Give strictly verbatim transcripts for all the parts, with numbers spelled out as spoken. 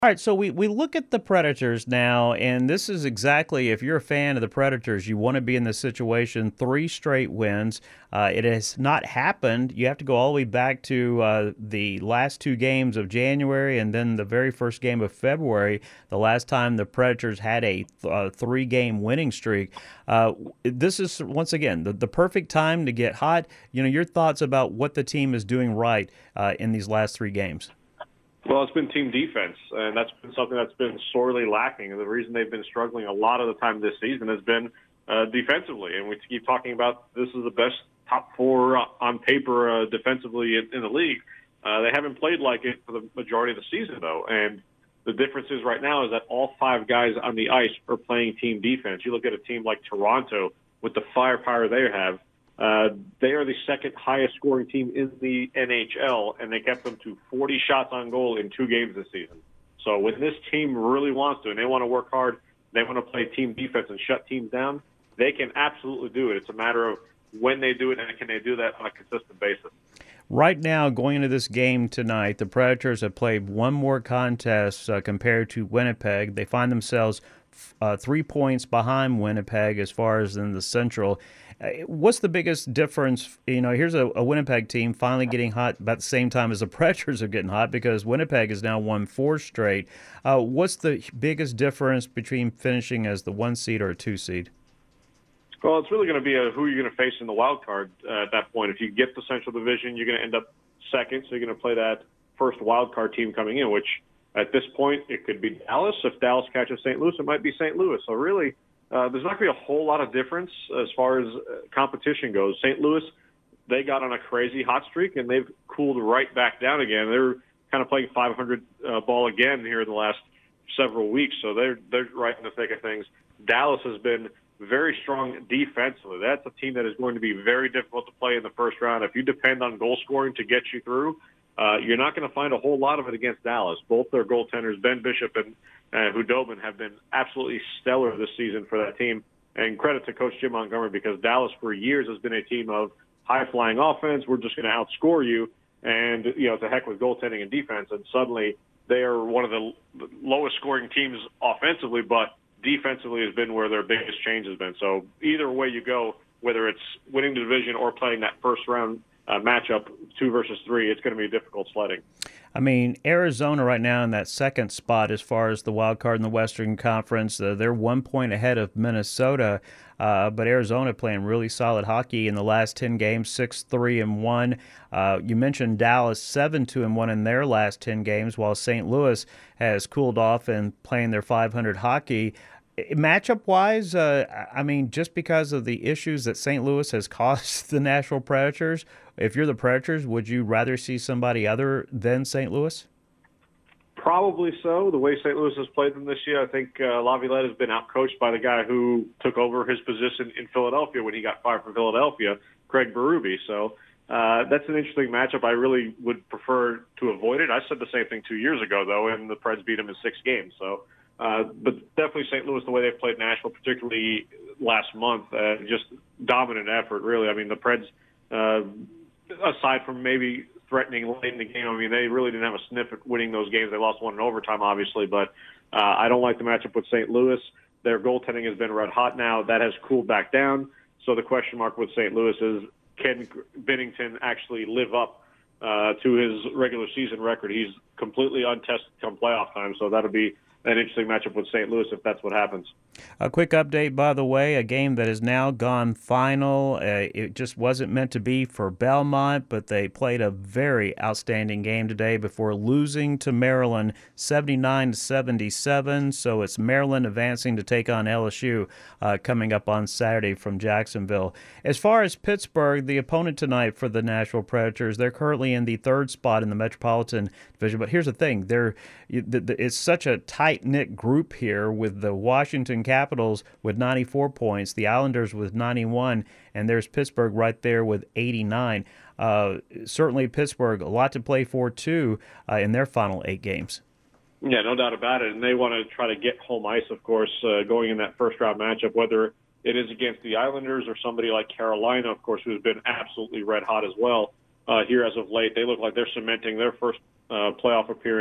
All right, so we, we look at the Predators now, and this is exactly, if you're a fan of the Predators, you want to be in this situation. Three straight wins. Uh, it has not happened. You have to go all the way back to uh, the last two games of January and then the very first game of February, the last time the Predators had a th- uh, three game winning streak. Uh, this is, once again, the, the perfect time to get hot. You know, your thoughts about what the team is doing right uh, in these last three games. Well, it's been team defense, and that's been something that's been sorely lacking. And the reason they've been struggling a lot of the time this season has been uh, defensively. And we keep talking about this is the best top four on paper uh, defensively in, in the league. Uh, they haven't played like it for the majority of the season, though. And the difference is right now is that all five guys on the ice are playing team defense. You look at a team like Toronto with the firepower they have. Uh, they are the second highest scoring team in the N H L, and they kept them to forty shots on goal in two games this season. So when this team really wants to, and they want to work hard, they want to play team defense and shut teams down, they can absolutely do it. It's a matter of when they do it, and can they do that on a consistent basis. Right now, going into this game tonight, the Predators have played one more contest uh, compared to Winnipeg. They find themselves uh, three points behind Winnipeg as far as in the Central. Uh, what's the biggest difference? You know, here's a, a Winnipeg team finally getting hot about the same time as the Predators are getting hot because Winnipeg has now won four straight. Uh, what's the biggest difference between finishing as the one seed or a two seed? Well, it's really going to be a, who you're going to face in the wild card uh, at that point. If you get the Central Division, you're going to end up second, so you're going to play that first wild card team coming in, which at this point it could be Dallas. If Dallas catches Saint Louis, it might be Saint Louis. So really, uh, there's not going to be a whole lot of difference as far as uh, competition goes. Saint Louis, they got on a crazy hot streak, and they've cooled right back down again. They're kind of playing five hundred uh, ball again here in the last several weeks, so they're they're right in the thick of things. Dallas has been very strong defensively. That's a team that is going to be very difficult to play in the first round. If you depend on goal scoring to get you through, uh, you're not going to find a whole lot of it against Dallas. Both their goaltenders, Ben Bishop and uh, Hudobin, have been absolutely stellar this season for that team. And credit to Coach Jim Montgomery, because Dallas for years has been a team of high-flying offense. We're just going to outscore you, and you know, to heck with goaltending and defense. And suddenly they are one of the lowest-scoring teams offensively, but defensively has been where their biggest change has been. So either way you go, whether it's winning the division or playing that first round uh, matchup, two versus three, it's going to be difficult sledding. I mean, Arizona right now in that second spot as far as the wild card in the Western Conference. Uh, they're one point ahead of Minnesota, uh, but Arizona playing really solid hockey in the last ten games, six three and one. Uh, you mentioned Dallas, seven two and one in their last ten games, while Saint Louis has cooled off and playing their five hundred hockey. Matchup-wise, uh, I mean, just because of the issues that Saint Louis has caused the Nashville Predators, if you're the Predators, would you rather see somebody other than Saint Louis? Probably so. The way Saint Louis has played them this year, I think uh, Laviolette has been outcoached by the guy who took over his position in Philadelphia when he got fired from Philadelphia, Craig Berube. So uh, that's an interesting matchup. I really would prefer to avoid it. I said the same thing two years ago, though, and the Preds beat him in six games. So. Uh, but definitely Saint Louis, the way they've played Nashville, particularly last month, uh, just dominant effort, really. I mean, the Preds, uh, aside from maybe threatening late in the game, I mean, they really didn't have a sniff at winning those games. They lost one in overtime, obviously, but uh, I don't like the matchup with Saint Louis. Their goaltending has been red hot now. That has cooled back down. So the question mark with Saint Louis is, can Binnington actually live up uh, to his regular season record? He's completely untested come playoff time, so that'll be an interesting matchup with Saint Louis if that's what happens. A quick update, by the way, a game that has now gone final. Uh, it just wasn't meant to be for Belmont, but they played a very outstanding game today before losing to Maryland seventy-nine to seventy-seven. So it's Maryland advancing to take on L S U uh, coming up on Saturday from Jacksonville. As far as Pittsburgh, the opponent tonight for the Nashville Predators, they're currently in the third spot in the Metropolitan Division. But here's the thing, they're, it's such a tight-knit group here with the Washington Capitals with ninety-four points, the Islanders with ninety-one, and there's Pittsburgh right there with eighty-nine. Uh, certainly Pittsburgh, a lot to play for, too, uh, in their final eight games. Yeah, no doubt about it. And they want to try to get home ice, of course, uh, going in that first-round matchup, whether it is against the Islanders or somebody like Carolina, of course, who's been absolutely red hot as well uh, here as of late. They look like they're cementing their first uh, playoff appearance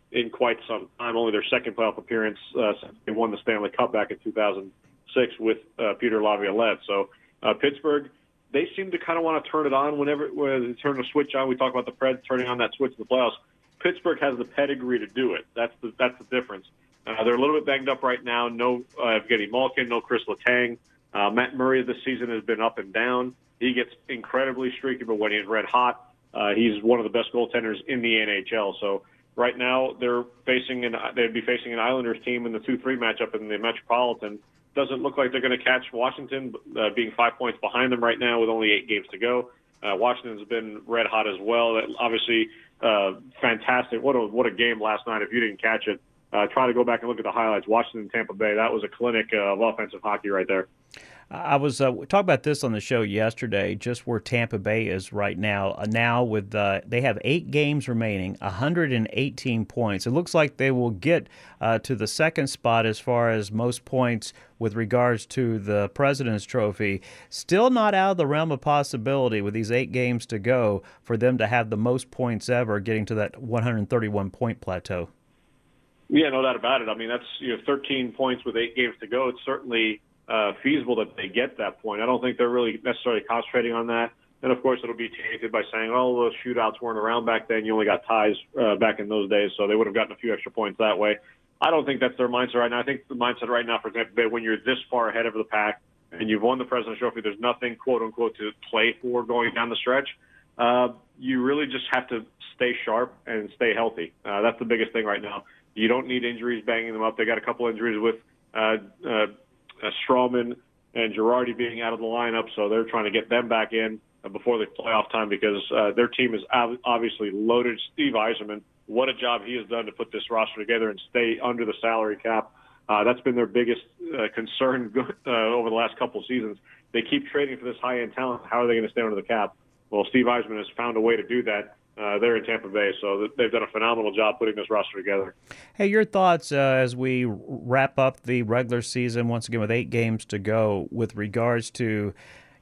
in quite some time, only their second playoff appearance uh, since they won the Stanley Cup back in two thousand six with uh, Peter Laviolette. So uh, Pittsburgh, they seem to kind of want to turn it on whenever when they turn the switch on. We talk about the Preds turning on that switch in the playoffs. Pittsburgh has the pedigree to do it. That's the that's the difference. Uh, they're a little bit banged up right now. No uh, Evgeny Malkin, no Chris Letang. Uh, Matt Murray this season has been up and down. He gets incredibly streaky, but when he's red hot, uh, he's one of the best goaltenders in the N H L. So right now they're facing an they'd be facing an Islanders team in the two three matchup in the Metropolitan. Doesn't look like they're going to catch Washington, uh, being five points behind them right now with only eight games to go. Uh, Washington's been red hot as well. That obviously, uh, fantastic. What a what a game last night. If you didn't catch it, uh, try to go back and look at the highlights. Washington, Tampa Bay. That was a clinic uh, of offensive hockey right there. I was uh, talking about this on the show yesterday, just where Tampa Bay is right now. Uh, now with uh, they have eight games remaining, one hundred eighteen points. It looks like they will get uh, to the second spot as far as most points with regards to the President's Trophy. Still not out of the realm of possibility with these eight games to go for them to have the most points ever, getting to that one hundred thirty-one point plateau. Yeah, no doubt about it. I mean, that's you know thirteen points with eight games to go. It's certainly Uh, feasible that they get that point. I don't think they're really necessarily concentrating on that. And, of course, it'll be tainted by saying, oh, those shootouts weren't around back then. You only got ties uh, back in those days, so they would have gotten a few extra points that way. I don't think that's their mindset right now. I think the mindset right now, for example, when you're this far ahead of the pack and you've won the President's Trophy, there's nothing, quote-unquote, to play for going down the stretch. Uh, you really just have to stay sharp and stay healthy. Uh, that's the biggest thing right now. You don't need injuries banging them up. They got a couple injuries with uh, uh, Uh, Strawman and Girardi being out of the lineup, so they're trying to get them back in uh, before the playoff time because uh, their team is ob- obviously loaded. Steve Yzerman, what a job he has done to put this roster together and stay under the salary cap. Uh, that's been their biggest uh, concern uh, over the last couple of seasons. They keep trading for this high-end talent. How are they going to stay under the cap? Well, Steve Yzerman has found a way to do that. Uh, they're in Tampa Bay, so they've done a phenomenal job putting this roster together. Hey, your thoughts uh, as we wrap up the regular season, once again with eight games to go, with regards to,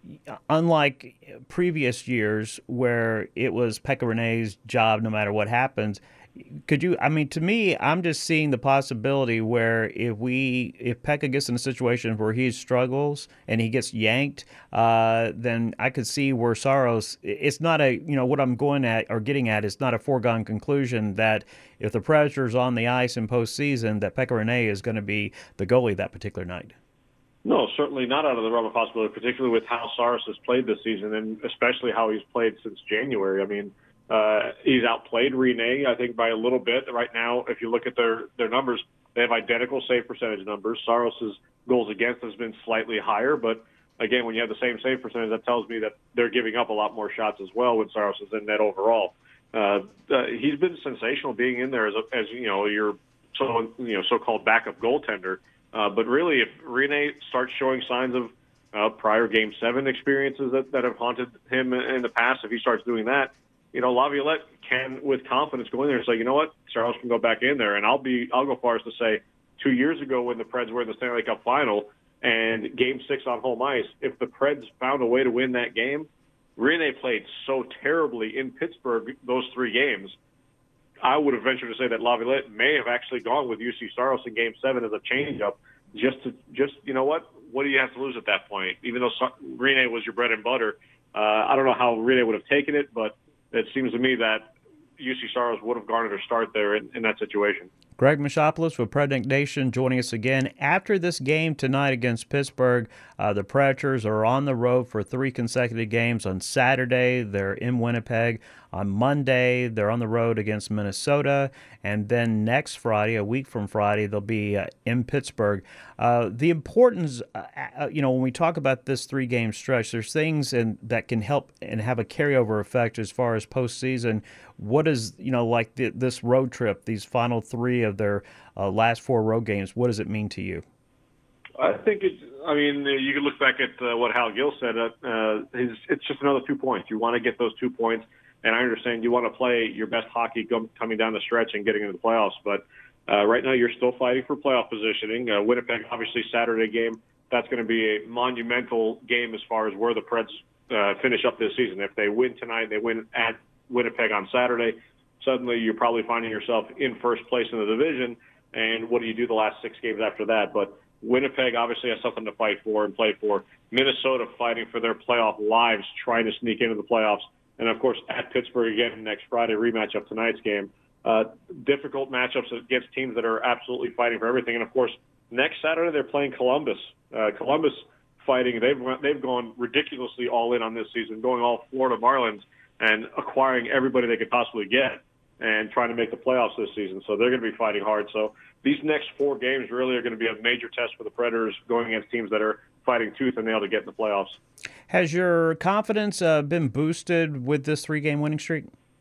unlike previous years where it was Pekka Rinne's job no matter what happens, could you, I mean, to me, I'm just seeing the possibility where if we, if Pekka gets in a situation where he struggles and he gets yanked, uh, then I could see where Saros, it's not a, you know, what I'm going at or getting at is not a foregone conclusion that if the Predators on the ice in postseason, that Pekka Rinne is going to be the goalie that particular night. No, certainly not out of the realm of possibility, particularly with how Saros has played this season and especially how he's played since January. I mean, Uh, he's outplayed Rinne, I think, by a little bit. Right now, if you look at their, their numbers, they have identical save percentage numbers. Saros's goals against has been slightly higher, but again, when you have the same save percentage, that tells me that they're giving up a lot more shots as well when Saros is in net overall. Uh, uh, he's been sensational being in there as, a, as you know, your so you know so-called backup goaltender. Uh, but really, if Rinne starts showing signs of uh, prior Game Seven experiences that, that have haunted him in the past, if he starts doing that, you know, Laviolette can, with confidence, go in there and say, you know what, Saros can go back in there. And I'll be, I'll go far as to say, two years ago when the Preds were in the Stanley Cup final and Game Six on home ice, if the Preds found a way to win that game, Rinne played so terribly in Pittsburgh those three games. I would have ventured to say that Laviolette may have actually gone with U C Saros in Game Seven as a changeup, just to, just you know what, what do you have to lose at that point? Even though Rinne was your bread and butter, uh, I don't know how Rinne would have taken it, but it seems to me that U C Saros would have garnered a start there in, in that situation. Greg Machopoulos with Predators Nation joining us again. After this game tonight against Pittsburgh, uh, the Predators are on the road for three consecutive games. On Saturday, they're in Winnipeg. On Monday, they're on the road against Minnesota. And then next Friday, a week from Friday, they'll be uh, in Pittsburgh. Uh, the importance, uh, uh, you know, when we talk about this three-game stretch, there's things in, that can help and have a carryover effect as far as postseason. What is, you know, like the, this road trip, these final three of their uh, last four road games, what does it mean to you? I think it's, I mean, you can look back at uh, what Hal Gill said. Uh, his, it's just another two points. You want to get those two points. And I understand you want to play your best hockey go, coming down the stretch and getting into the playoffs. But uh, right now you're still fighting for playoff positioning. Uh, Winnipeg, obviously, Saturday game, that's going to be a monumental game as far as where the Preds uh, finish up this season. If they win tonight, they win at Winnipeg on Saturday. suddenly you're probably finding yourself in first place in the division. And what do you do the last six games after that? But Winnipeg obviously has something to fight for and play for. Minnesota fighting for their playoff lives, trying to sneak into the playoffs. And, of course, at Pittsburgh again next Friday, rematch of tonight's game. Uh, difficult matchups against teams that are absolutely fighting for everything. And, of course, next Saturday they're playing Columbus. Uh, Columbus fighting. They've, they've gone ridiculously all in on this season, going all Florida Marlins and acquiring everybody they could possibly get and trying to make the playoffs this season. So they're going to be fighting hard. So these next four games really are going to be a major test for the Predators going against teams that are fighting tooth and nail to get in the playoffs. Has your confidence uh, been boosted with this three-game winning streak?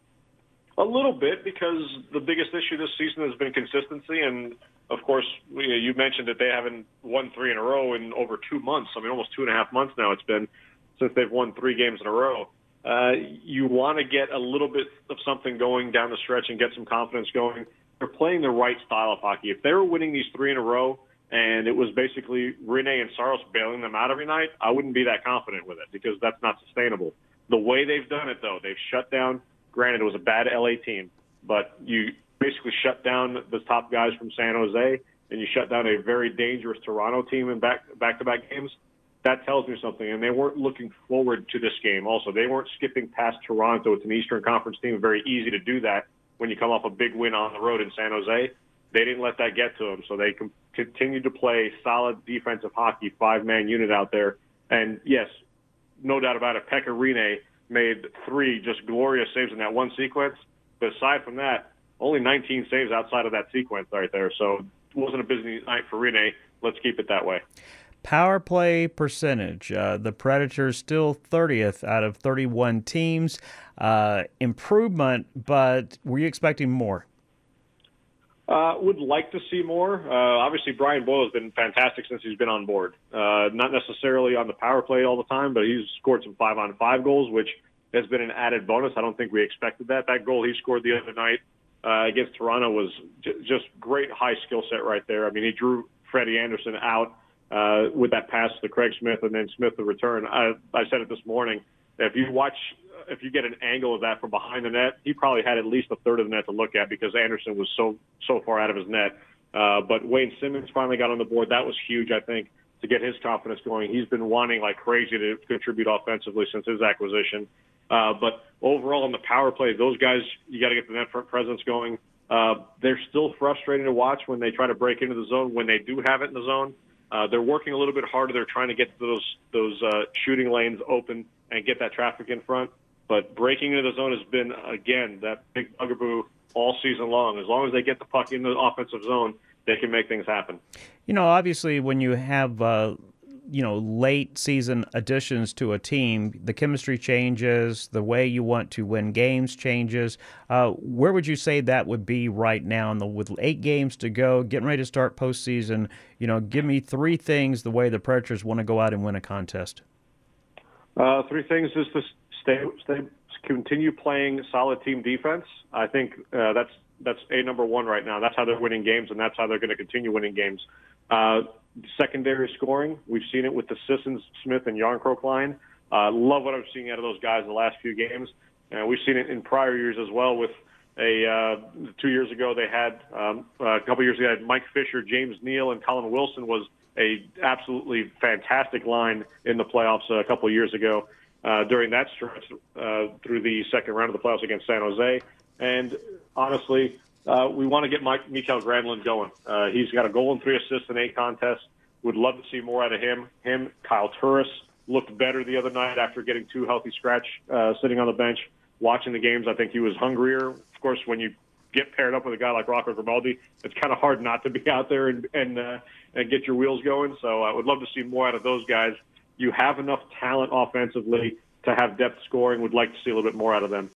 A little bit, because the biggest issue this season has been consistency. And, of course, you mentioned that they haven't won three in a row in over two months. I mean, almost two and a half months now it's been since they've won three games in a row. Uh, you want to get a little bit of something going down the stretch and get some confidence going. They're playing the right style of hockey. If they were winning these three in a row and it was basically Rene and Saros bailing them out every night, I wouldn't be that confident with it, because that's not sustainable. The way they've done it, though, they've shut down, granted it was a bad L A team, but you basically shut down the top guys from San Jose and you shut down a very dangerous Toronto team in back, back-to-back games. That tells me something, and they weren't looking forward to this game also. They weren't skipping past Toronto. It's an Eastern Conference team, very easy to do that when you come off a big win on the road in San Jose. They didn't let that get to them, so they com- continued to play solid defensive hockey, five-man unit out there. And, yes, no doubt about it, Pekka Rinne made three just glorious saves in that one sequence. But aside from that, only nineteen saves outside of that sequence right there. So it wasn't a busy night for Rinne. Let's keep it that way. Power play percentage. Uh, the Predators still thirtieth out of thirty-one teams. Uh, improvement, but were you expecting more? Uh, would like to see more. Uh, obviously, Brian Boyle has been fantastic since he's been on board. Uh, not necessarily on the power play all the time, but he's scored some five-on-five goals, which has been an added bonus. I don't think we expected that. That goal he scored the other night uh, against Toronto was j- just great high skill set right there. I mean, he drew Freddie Anderson out uh, with that pass to Craig Smith, and then Smith the return. I, I said it this morning. If you watch, if you get an angle of that from behind the net, he probably had at least a third of the net to look at, because Anderson was so so far out of his net. Uh, but Wayne Simmons finally got on the board. That was huge, I think, to get his confidence going. He's been wanting like crazy to contribute offensively since his acquisition. Uh, but overall in the power play, those guys, you got to get the net front presence going. Uh, they're still frustrating to watch when they try to break into the zone. When they do have it in the zone, uh, they're working a little bit harder. They're trying to get those those uh, shooting lanes open and get that traffic in front. But breaking into the zone has been, again, that big bugaboo all season long. As long as they get the puck in the offensive zone, they can make things happen. You know, obviously, when you have, uh, you know, late season additions to a team, the chemistry changes, the way you want to win games changes. Uh, where would you say that would be right now? In the, with eight games to go, getting ready to start postseason, you know, give me three things the way the Predators want to go out and win a contest. Uh, three things is to stay, stay, continue playing solid team defense. I think uh, that's that's a number one right now. That's how they're winning games, and that's how they're going to continue winning games. Uh, secondary scoring, we've seen it with the Sissons, Smith, and Yarncroke line. Uh, love what I'm seeing out of those guys in the last few games. And we've seen it in prior years as well. With a uh, two years ago, they had um, a couple years ago, they had Mike Fisher, James Neal, and Colin Wilson was a absolutely fantastic line in the playoffs a couple of years ago uh, during that stretch uh, through the second round of the playoffs against San Jose. And honestly, uh, we want to get Mike, Mikael Granlund going. Uh, he's got a goal and three assists in eight contests. Would love to see more out of him. Him, Kyle Turris looked better the other night after getting two healthy scratch uh, sitting on the bench. Watching the games, I think he was hungrier. Of course, when you get paired up with a guy like Rocco Grimaldi, it's kind of hard not to be out there and and, uh, and get your wheels going. So I would love to see more out of those guys. You have enough talent offensively to have depth scoring. Would like to see a little bit more out of them.